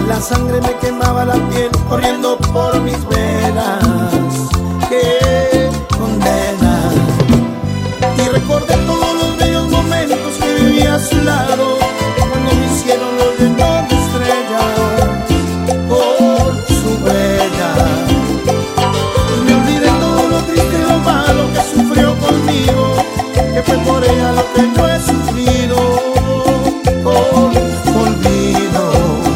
La sangre me quemaba la piel corriendo por mis venas. ¡Qué condena! Y recordé todos los bellos momentos que viví a su lado, cuando mi cielo lo llenó de estrellas por su huella. Y me olvidé todo lo triste y lo malo que sufrió conmigo, que fue por ella lo que yo he sufrido con su olvido.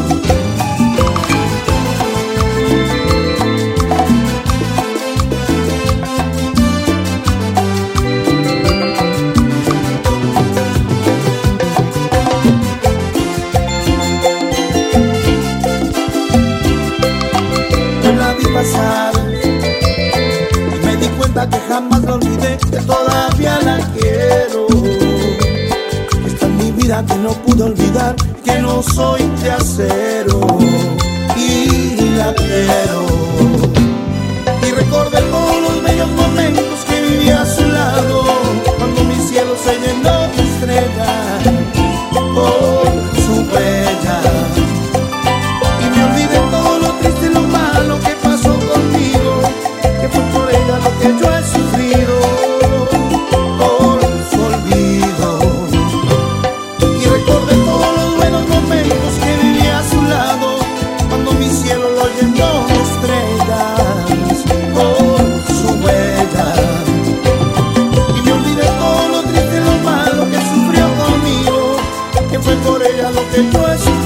Pasar y me di cuenta que jamás la olvidé, que todavía la quiero, que está en mi vida que no pude olvidar, que no soy de acero y la quiero. Y recordé todos los bellos momentos que viví a su lado, cuando mi cielo se llenó de estrellas por su huella. Y me olvidé todo lo triste y lo malo que pasó conmigo, que fue por ella lo que yo he sufrido por su olvido. Y recordé todos los buenos momentos que viví a su lado, cuando mi cielo lo llenó de estrellas por su huella. Y me olvidé todo lo triste y lo malo que sufrió conmigo, que fue por ella lo que yo he sufrido